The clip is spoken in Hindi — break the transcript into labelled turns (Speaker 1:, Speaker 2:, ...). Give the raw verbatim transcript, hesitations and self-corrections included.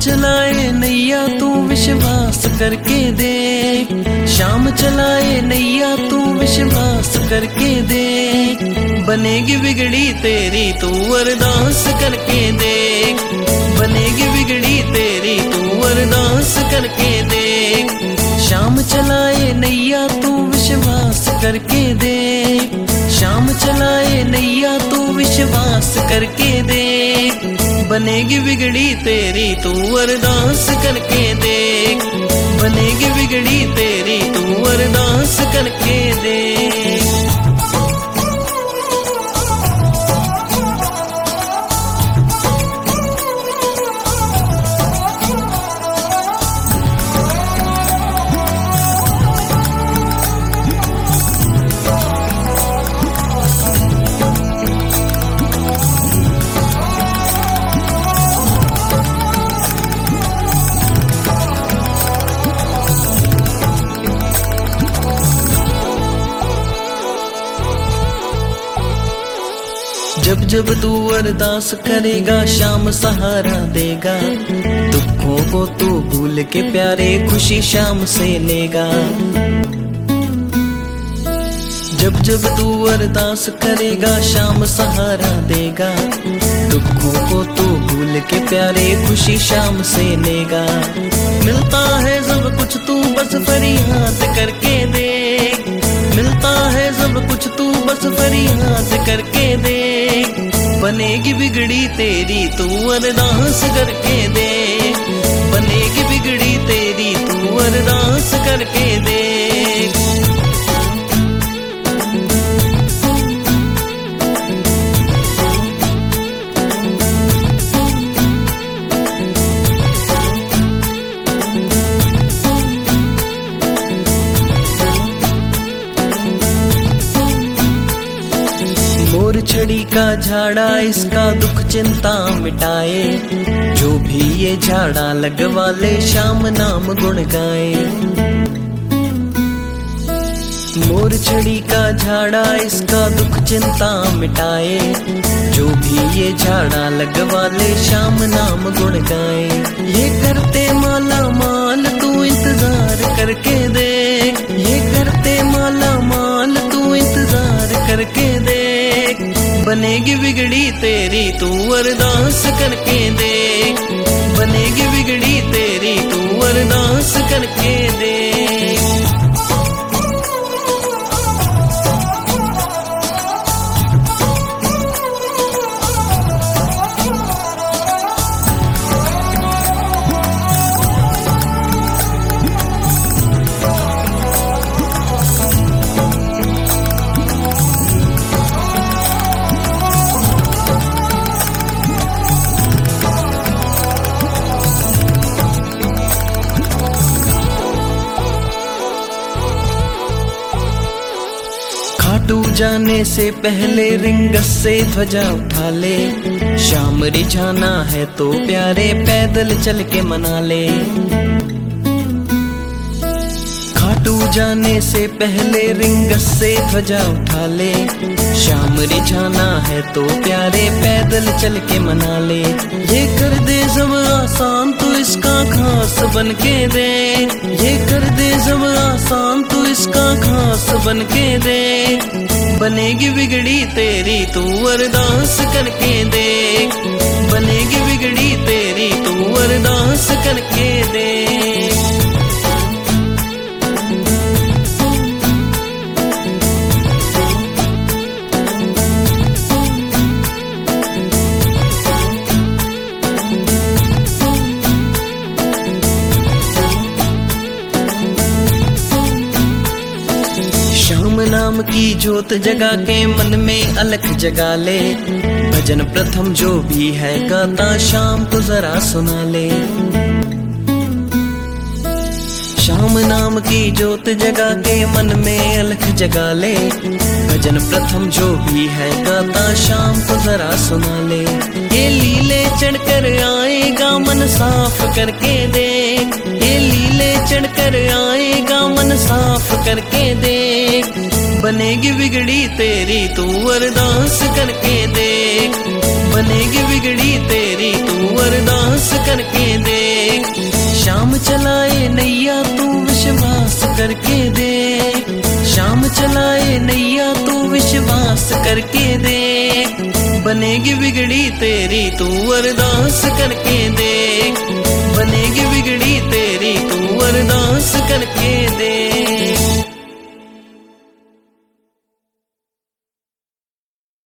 Speaker 1: चलाए नैया तू विश्वास करके देख, शाम चलाए नैया तू विश्वास करके देख, बनेगी बिगड़ी तेरी तू अरदास करके देख, बनेगी बिगड़ी तेरी तू अरदास करके देख। शाम चलाए नैया तू विश्वास करके देख, शाम चलाए नैया तू विश्वास करके देख, बनेगी बिगड़ी तेरी तू अरदास करके देख, बनेगी बिगड़ी तेरी तू अरदास करके देख। जब जब तू अरदास करेगा शाम सहारा देगा, दुखों को तू भूल के प्यारे खुशी शाम से लेगा। जब जब तू अरदास करेगा शाम सहारा देगा, दुखों को तू भूल के प्यारे खुशी शाम से लेगा। मिलता है सब कुछ तू बस फरियाद करके देख, मिलता है सब कुछ तू बस फरियाद करके देख, बनेगी बिगड़ी तेरी तू अरदास करके देख, बनेगी बिगड़ी तेरी तू अरदास करके देख। मोर छड़ी का झाड़ा इसका दुख चिंता मिटाए, जो भी ये झाड़ा लगवा ले शाम नाम गुण गाए। मोर छड़ी का झाड़ा इसका दुख चिंता मिटाए, जो भी ये झाड़ा लगवा ले शाम नाम गुण गाए। ये करते माला माल तू इंतजार करके देख, ये करते माला माल तू इंतजार करके देख, बनेगी बिगड़ी तेरी तू अरदास करके देख, बनेगी बिगड़ी तेरी तू अरदास करके देख। खाटू जाने से पहले रिंगस से ध्वजा उठा ले, शाम रिझाना है तो प्यारे पैदल चल के मना ले। खाटू जाने से पहले रिंगस से ध्वजा उठा ले, शाम रिझाना है तो प्यारे पैदल चल के मना ले। ये कर दे सब आसान तू इसका खास बन के दे, ये कर दे सब आसान तू इसका खास बन के दे, बनेगी बिगड़ी तेरी तू अरदास करके देख, बनेगी बिगड़ी तेरी तू अरदास करके देख। शाम नाम की जोत जगा के मन में अलख जगा ले, भजन प्रथम जो भी है गाता शाम को जरा सुना ले। शाम नाम की जोत जगा के मन में अलख जगा ले, भजन प्रथम जो भी है गाता शाम को जरा सुना ले। ये लीले चढ़कर आएगा मन साफ करके देख, ये लीले चढ़कर आएगा मन साफ करके देख, बनेगी बिगड़ी तेरी तू अरदास करके देख, बनेगी बिगड़ी तेरी तू अरदास करके देख। शाम चलाए नैया तू विश्वास करके दे, शाम चलाए नैया तू विश्वास करके दे, बनेगी बिगड़ी तेरी तू अरदास करके दे, बनेगी बिगड़ी तेरी तू अरदास करके दे।